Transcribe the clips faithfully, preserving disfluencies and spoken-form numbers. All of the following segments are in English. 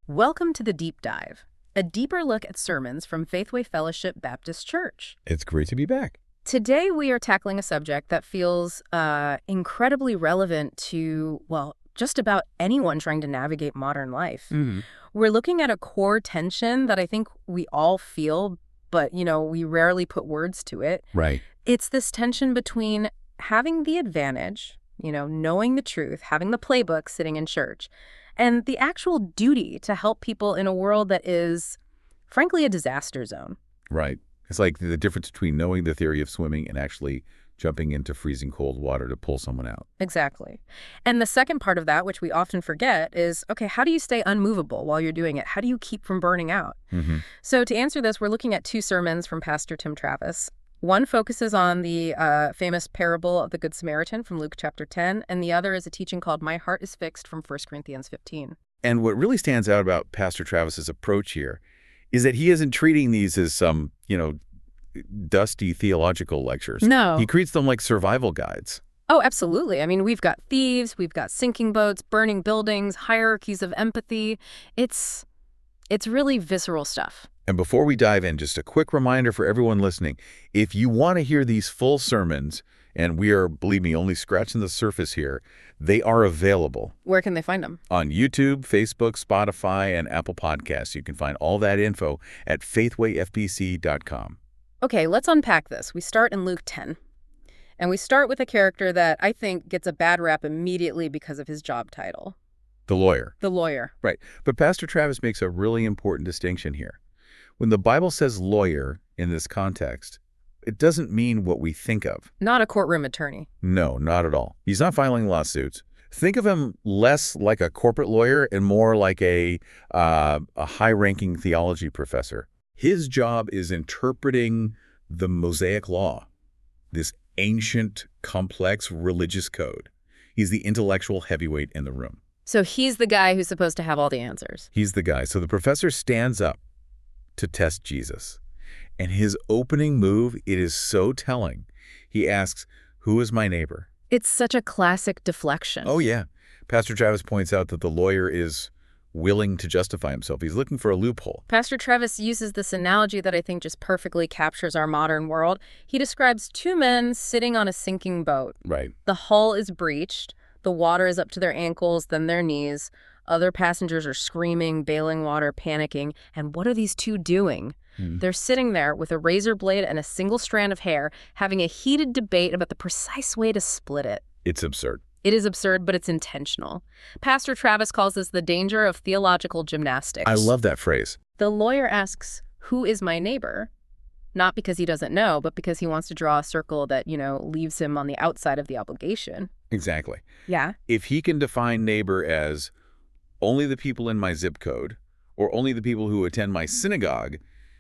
Welcome to the Deep Dive, a deeper look at sermons from Faithway Fellowship Baptist Church. It's great to be back. Today we are tackling a subject that feels uh, incredibly relevant to, well, just about anyone trying to navigate modern life. Mm-hmm. We're looking at a core tension that I think we all feel, but, you know, we rarely put words to it. Right. It's this tension between having the advantage, you know, knowing the truth, having the playbook sitting in church, and the actual duty to help people in a world that is, frankly, a disaster zone. Right. It's like the difference between knowing the theory of swimming and actually jumping into freezing cold water to pull someone out. Exactly. And the second part of that, which we often forget, is, okay, how do you stay unmovable while you're doing it? How do you keep from burning out? Mm-hmm. So to answer this, we're looking at two sermons from Pastor Tim Travis. One focuses on the uh, famous parable of the Good Samaritan from Luke chapter ten, and the other is a teaching called My Heart is Fixed from First Corinthians fifteen. And what really stands out about Pastor Travis's approach here is that he isn't treating these as some, you know, dusty theological lectures. No. He treats them like survival guides. Oh, absolutely. I mean, we've got thieves, we've got sinking boats, burning buildings, hierarchies of empathy. It's, it's really visceral stuff. And before we dive in, just a quick reminder for everyone listening. If you want to hear these full sermons, and we are, believe me, only scratching the surface here, they are available. Where can they find them? On YouTube, Facebook, Spotify, and Apple Podcasts. You can find all that info at faithway f b c dot com. Okay, let's unpack this. We start in Luke ten. And we start with a character that I think gets a bad rap immediately because of his job title. The lawyer. The lawyer. Right. But Pastor Travis makes a really important distinction here. When the Bible says lawyer in this context, it doesn't mean what we think of. Not a courtroom attorney. No, not at all. He's not filing lawsuits. Think of him less like a corporate lawyer and more like a, uh, a high-ranking theology professor. His job is interpreting the Mosaic Law, this ancient, complex religious code. He's the intellectual heavyweight in the room. So he's the guy who's supposed to have all the answers. He's the guy. So the professor stands up to test Jesus. And his opening move, it is so telling. He asks, "Who is my neighbor?" It's such a classic deflection. Oh, yeah. Pastor Travis points out that the lawyer is willing to justify himself. He's looking for a loophole. Pastor Travis uses this analogy that I think just perfectly captures our modern world. He describes two men sitting on a sinking boat. Right. The hull is breached. The water is up to their ankles, then their knees. Other passengers are screaming, bailing water, panicking. And what are these two doing? Hmm. They're sitting there with a razor blade and a single strand of hair, having a heated debate about the precise way to split it. It's absurd. It is absurd, but it's intentional. Pastor Travis calls this the danger of theological gymnastics. I love that phrase. The lawyer asks, "Who is my neighbor?" Not because he doesn't know, but because he wants to draw a circle that, you know, leaves him on the outside of the obligation. Exactly. Yeah. If he can define neighbor as only the people in my zip code or only the people who attend my synagogue,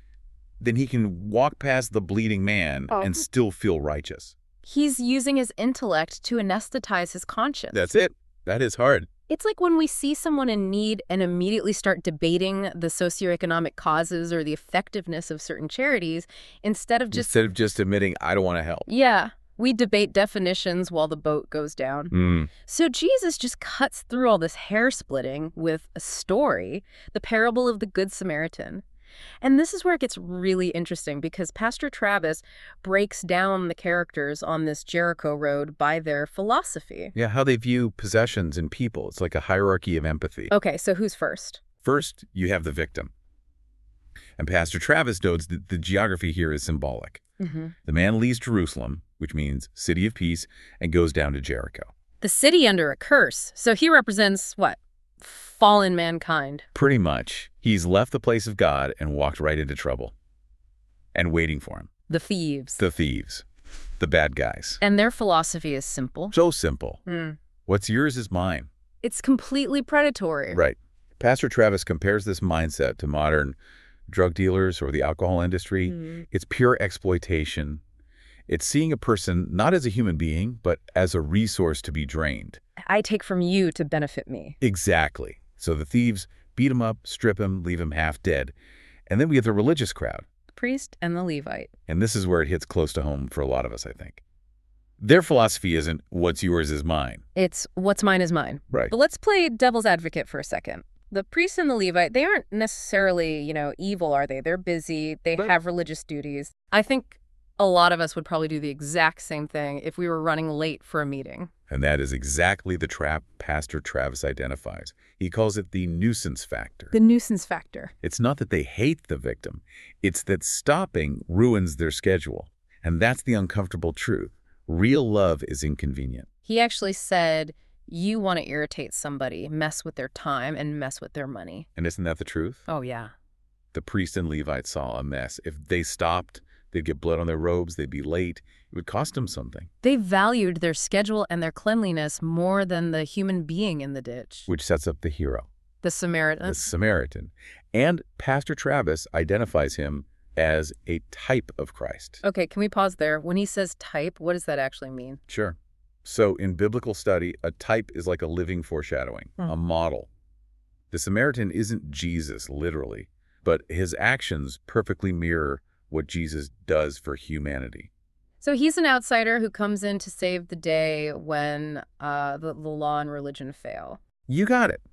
then he can walk past the bleeding man oh. and still feel righteous. He's using his intellect to anesthetize his conscience. That's it. That is hard. It's like when we see someone in need and immediately start debating the socioeconomic causes or the effectiveness of certain charities instead of just... Instead of just admitting, I don't want to help. Yeah. We debate definitions while the boat goes down. Mm. So Jesus just cuts through all this hair splitting with a story, the parable of the Good Samaritan. And this is where it gets really interesting because Pastor Travis breaks down the characters on this Jericho road by their philosophy. Yeah, how they view possessions and people. It's like a hierarchy of empathy. Okay, so who's first? First, you have the victim. And Pastor Travis notes that the geography here is symbolic. Mm-hmm. The man leaves Jerusalem, which means city of peace, and goes down to Jericho. The city under a curse. So he represents what? Fallen mankind. Pretty much. He's left the place of God and walked right into trouble. And waiting for him. The thieves. The thieves. The bad guys. And their philosophy is simple. So simple. Mm. What's yours is mine. It's completely predatory. Right. Pastor Travis compares this mindset to modern drug dealers or the alcohol industry. Mm. It's pure exploitation. It's seeing a person not as a human being, but as a resource to be drained. I take from you to benefit me. Exactly. So the thieves beat him up, strip him, leave him half dead. And then we get the religious crowd. The priest and the Levite. And this is where it hits close to home for a lot of us, I think. Their philosophy isn't what's yours is mine. It's what's mine is mine. Right. But let's play devil's advocate for a second. The priest and the Levite, they aren't necessarily, you know, evil, are they? They're busy. They But- have religious duties. I think a lot of us would probably do the exact same thing if we were running late for a meeting. And that is exactly the trap Pastor Travis identifies. He calls it the nuisance factor. The nuisance factor. It's not that they hate the victim. It's that stopping ruins their schedule. And that's the uncomfortable truth. Real love is inconvenient. He actually said, you want to irritate somebody, mess with their time, and mess with their money. And isn't that the truth? Oh, yeah. The priest and Levite saw a mess. If they stopped, they'd get blood on their robes, they'd be late. It would cost them something. They valued their schedule and their cleanliness more than the human being in the ditch. Which sets up the hero, The Samaritan. the Samaritan. And Pastor Travis identifies him as a type of Christ. Okay, can we pause there? When he says type, what does that actually mean? Sure. So in biblical study, a type is like a living foreshadowing, Hmm. a model. The Samaritan isn't Jesus, literally, but his actions perfectly mirror what Jesus does for humanity. So he's an outsider who comes in to save the day when uh, the, the law and religion fail. You got it.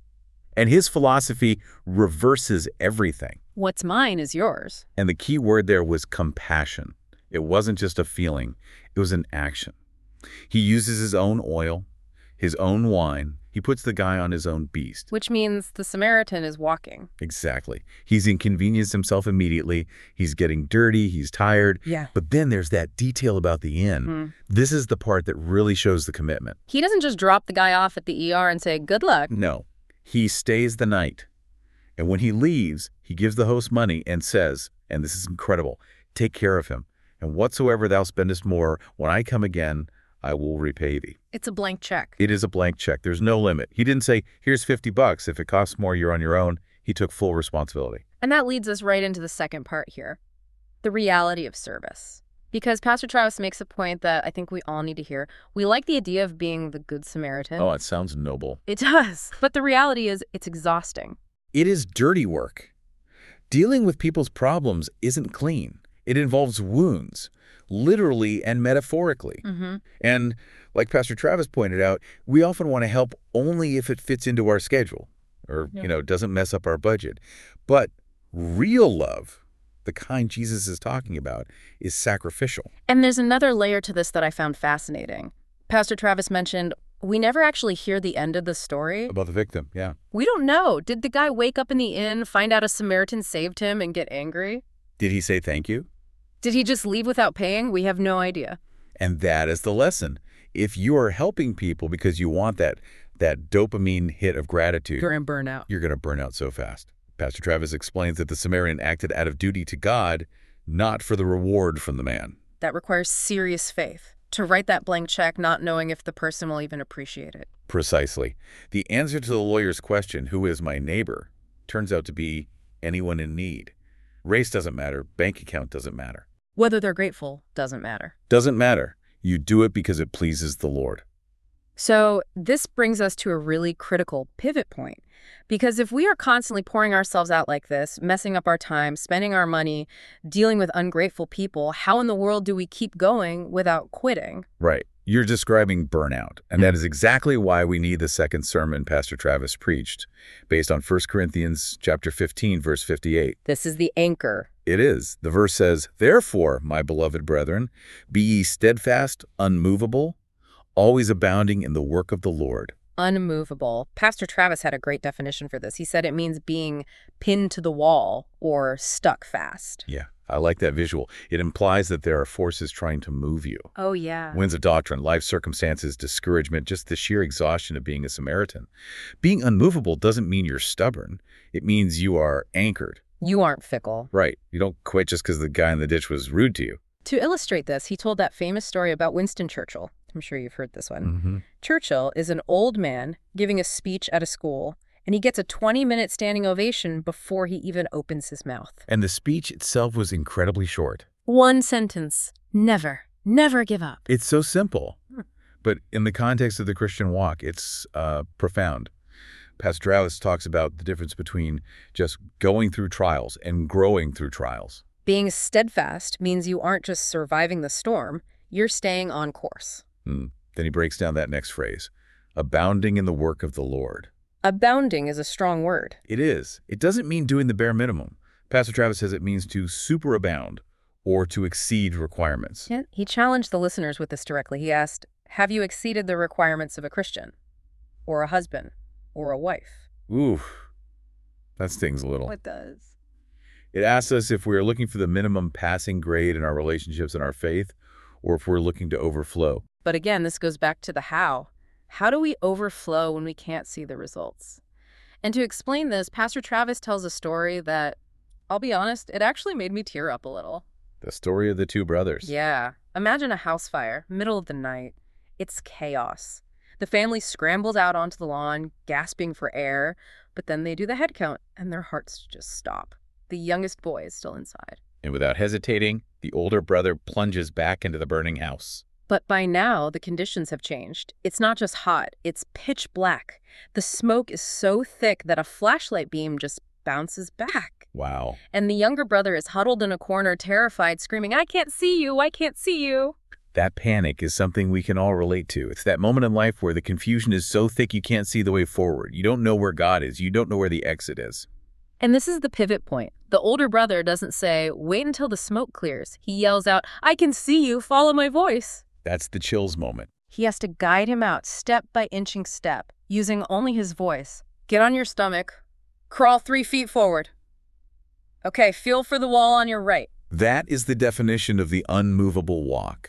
And his philosophy reverses everything. What's mine is yours. And the key word there was compassion. It wasn't just a feeling, it was an action. He uses his own oil, his own wine. He puts the guy on his own beast. Which means the Samaritan is walking. Exactly. He's inconvenienced himself immediately. He's getting dirty. He's tired. Yeah. But then there's that detail about the inn. Mm. This is the part that really shows the commitment. He doesn't just drop the guy off at the E R and say, good luck. No. He stays the night. And when he leaves, he gives the host money and says, and this is incredible, take care of him. And whatsoever thou spendest more, when I come again, I will repay thee. It's a blank check. It is a blank check. There's no limit. He didn't say, here's fifty bucks. If it costs more, you're on your own. He took full responsibility. And that leads us right into the second part here, the reality of service. Because Pastor Travis makes a point that I think we all need to hear. We like the idea of being the Good Samaritan. Oh, it sounds noble. It does. But the reality is it's exhausting. It is dirty work. Dealing with people's problems isn't clean. It involves wounds, literally and metaphorically. Mm-hmm. And like Pastor Travis pointed out, we often want to help only if it fits into our schedule or, Yeah. you know, doesn't mess up our budget. But real love, the kind Jesus is talking about, is sacrificial. And there's another layer to this that I found fascinating. Pastor Travis mentioned we never actually hear the end of the story. About the victim, yeah. We don't know. Did the guy wake up in the inn, find out a Samaritan saved him, and get angry? Did he say thank you? Did he just leave without paying? We have no idea. And that is the lesson. If you are helping people because you want that, that dopamine hit of gratitude, You're in burnout. you're going to burn out so fast. Pastor Travis explains that the Samaritan acted out of duty to God, not for the reward from the man. That requires serious faith. To write that blank check not knowing if the person will even appreciate it. Precisely. The answer to the lawyer's question, who is my neighbor, turns out to be anyone in need. Race doesn't matter. Bank account doesn't matter. Whether they're grateful doesn't matter. Doesn't matter. You do it because it pleases the Lord. So this brings us to a really critical pivot point. Because if we are constantly pouring ourselves out like this, messing up our time, spending our money, dealing with ungrateful people, how in the world do we keep going without quitting? Right. You're describing burnout. And that is exactly why we need the second sermon Pastor Travis preached, based on First Corinthians chapter fifteen, verse fifty-eight. This is the anchor. It is. The verse says, "Therefore, my beloved brethren, be ye steadfast, unmovable, always abounding in the work of the Lord." Unmovable. Pastor Travis had a great definition for this. He said it means being pinned to the wall or stuck fast. Yeah, I like that visual. It implies that there are forces trying to move you. Oh, yeah. Winds of doctrine, life circumstances, discouragement, just the sheer exhaustion of being a Samaritan. Being unmovable doesn't mean you're stubborn. It means you are anchored. You aren't fickle. Right. You don't quit just because the guy in the ditch was rude to you. To illustrate this, he told that famous story about Winston Churchill. I'm sure you've heard this one. Mm-hmm. Churchill is an old man giving a speech at a school, and he gets a twenty-minute standing ovation before he even opens his mouth. And the speech itself was incredibly short. One sentence. Never, never give up. It's so simple. But in the context of the Christian walk, it's uh, profound. Pastor Travis talks about the difference between just going through trials and growing through trials. Being steadfast means you aren't just surviving the storm, you're staying on course. Hmm. Then he breaks down that next phrase, abounding in the work of the Lord. Abounding is a strong word. It is. It doesn't mean doing the bare minimum. Pastor Travis says it means to superabound or to exceed requirements. Yeah, he challenged the listeners with this directly. He asked, have you exceeded the requirements of a Christian? Or a husband? Or a wife? Ooh, that stings a little. It does. It asks us if we are looking for the minimum passing grade in our relationships and our faith, or if we're looking to overflow. But again, this goes back to the how. How do we overflow when we can't see the results? And to explain this, Pastor Travis tells a story that, I'll be honest, it actually made me tear up a little. The story of the two brothers. Yeah. Imagine a house fire, middle of the night. It's chaos. The family scrambles out onto the lawn, gasping for air, but then they do the head count, and their hearts just stop. The youngest boy is still inside. And without hesitating, the older brother plunges back into the burning house. But by now, the conditions have changed. It's not just hot, it's pitch black. The smoke is so thick that a flashlight beam just bounces back. Wow. And the younger brother is huddled in a corner, terrified, screaming, I can't see you, I can't see you. That panic is something we can all relate to. It's that moment in life where the confusion is so thick you can't see the way forward. You don't know where God is. You don't know where the exit is. And this is the pivot point. The older brother doesn't say, wait until the smoke clears. He yells out, I can see you, follow my voice. That's the chills moment. He has to guide him out step by inching step, using only his voice. Get on your stomach. Crawl three feet forward. Okay, feel for the wall on your right. That is the definition of the unmovable walk.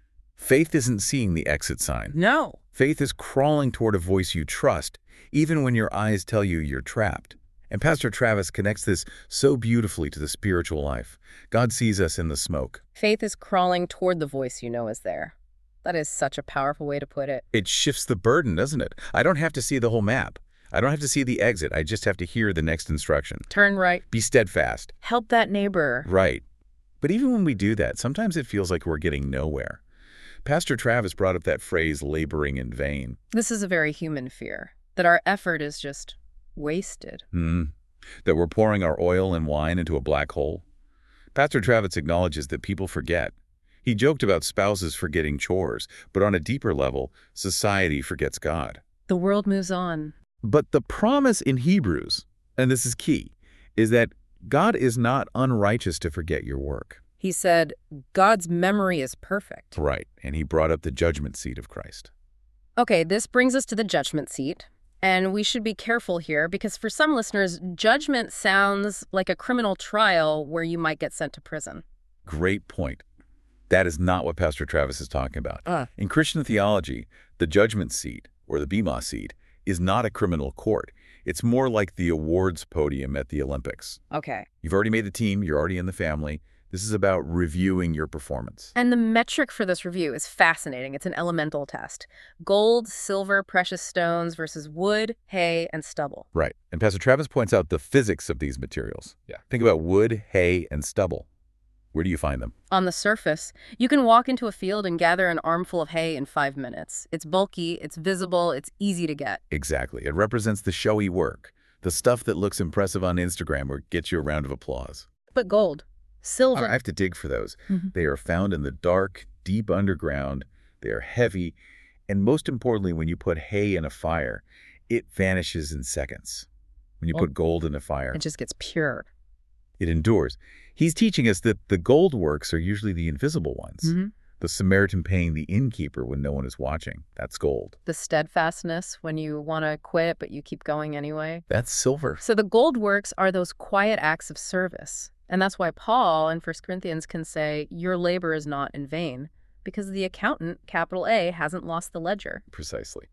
Faith isn't seeing the exit sign. No. Faith is crawling toward a voice you trust, even when your eyes tell you you're trapped. And Pastor Travis connects this so beautifully to the spiritual life. God sees us in the smoke. Faith is crawling toward the voice you know is there. That is such a powerful way to put it. It shifts the burden, doesn't it? I don't have to see the whole map. I don't have to see the exit. I just have to hear the next instruction. Turn right. Be steadfast. Help that neighbor. Right. But even when we do that, sometimes it feels like we're getting nowhere. Pastor Travis brought up that phrase, laboring in vain. This is a very human fear, that our effort is just wasted. Hmm. That we're pouring our oil and wine into a black hole. Pastor Travis acknowledges that people forget. He joked about spouses forgetting chores, but on a deeper level, society forgets God. The world moves on. But the promise in Hebrews, and this is key, is that God is not unrighteous to forget your work. He said, God's memory is perfect. Right, and he brought up the judgment seat of Christ. Okay, this brings us to the judgment seat. And we should be careful here because for some listeners, judgment sounds like a criminal trial where you might get sent to prison. Great point. That is not what Pastor Travis is talking about. Uh. In Christian theology, the judgment seat, or the Bema seat, is not a criminal court. It's more like the awards podium at the Olympics. Okay. You've already made the team, you're already in the family. This is about reviewing your performance. And the metric for this review is fascinating. It's an elemental test. Gold, silver, precious stones versus wood, hay, and stubble. Right. And Pastor Travis points out the physics of these materials. Yeah. Think about wood, hay, and stubble. Where do you find them? On the surface, you can walk into a field and gather an armful of hay in five minutes. It's bulky, it's visible, it's easy to get. Exactly. It represents the showy work, the stuff that looks impressive on Instagram or gets you a round of applause. But gold, silver. I have to dig for those. Mm-hmm. They are found in the dark, deep underground. They are heavy. And most importantly, when you put hay in a fire, it vanishes in seconds. When you Well, put gold in a fire, It just gets pure. it endures. He's teaching us that the gold works are usually the invisible ones. Mm-hmm. The Samaritan paying the innkeeper when no one is watching. That's gold. The steadfastness when you want to quit, but you keep going anyway. That's silver. So the gold works are those quiet acts of service. And that's why Paul in First Corinthians can say, your labor is not in vain, because the accountant, capital A, hasn't lost the ledger. Precisely.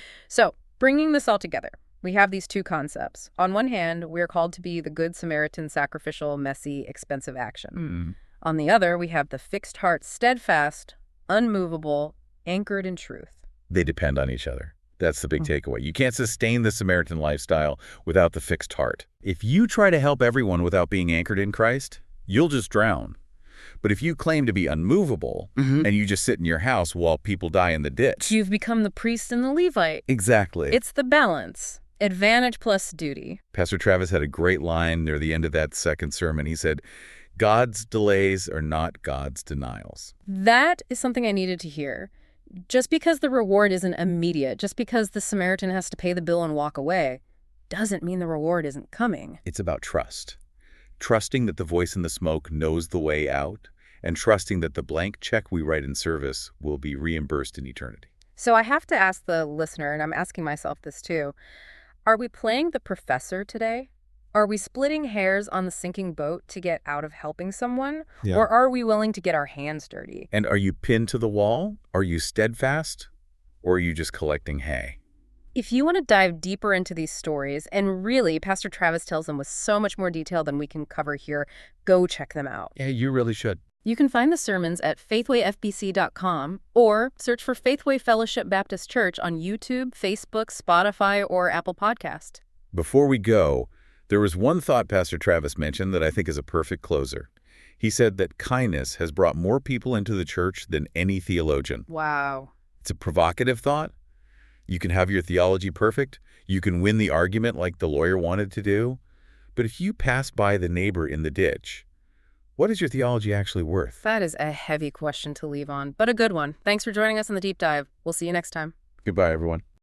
So bringing this all together, we have these two concepts. On one hand, we're called to be the good Samaritan, sacrificial, messy, expensive action. Mm. On the other, we have the fixed heart, steadfast, unmovable, anchored in truth. They depend on each other. That's the big Mm. takeaway. You can't sustain the Samaritan lifestyle without the fixed heart. If you try to help everyone without being anchored in Christ, you'll just drown. But if you claim to be unmovable Mm-hmm. and you just sit in your house while people die in the ditch. You've become the priest and the Levite. Exactly. It's the balance. Advantage plus duty. Pastor Travis had a great line near the end of that second sermon. He said, God's delays are not God's denials. That is something I needed to hear. Just because the reward isn't immediate, just because the Samaritan has to pay the bill and walk away, doesn't mean the reward isn't coming. It's about trust. Trusting that the voice in the smoke knows the way out, and trusting that the blank check we write in service will be reimbursed in eternity. So I have to ask the listener, and I'm asking myself this too, are we playing the professor today? Are we splitting hairs on the sinking boat to get out of helping someone? Yeah. Or are we willing to get our hands dirty? And are you pinned to the wall? Are you steadfast? Or are you just collecting hay? If you want to dive deeper into these stories, and really, Pastor Travis tells them with so much more detail than we can cover here, go check them out. Yeah, you really should. You can find the sermons at faithway f b c dot com or search for Faithway Fellowship Baptist Church on YouTube, Facebook, Spotify, or Apple Podcast. Before we go, there was one thought Pastor Travis mentioned that I think is a perfect closer. He said that kindness has brought more people into the church than any theologian. Wow. It's a provocative thought. You can have your theology perfect. You can win the argument like the lawyer wanted to do. But if you pass by the neighbor in the ditch, what is your theology actually worth? That is a heavy question to leave on, but a good one. Thanks for joining us on the Deep Dive. We'll see you next time. Goodbye, everyone.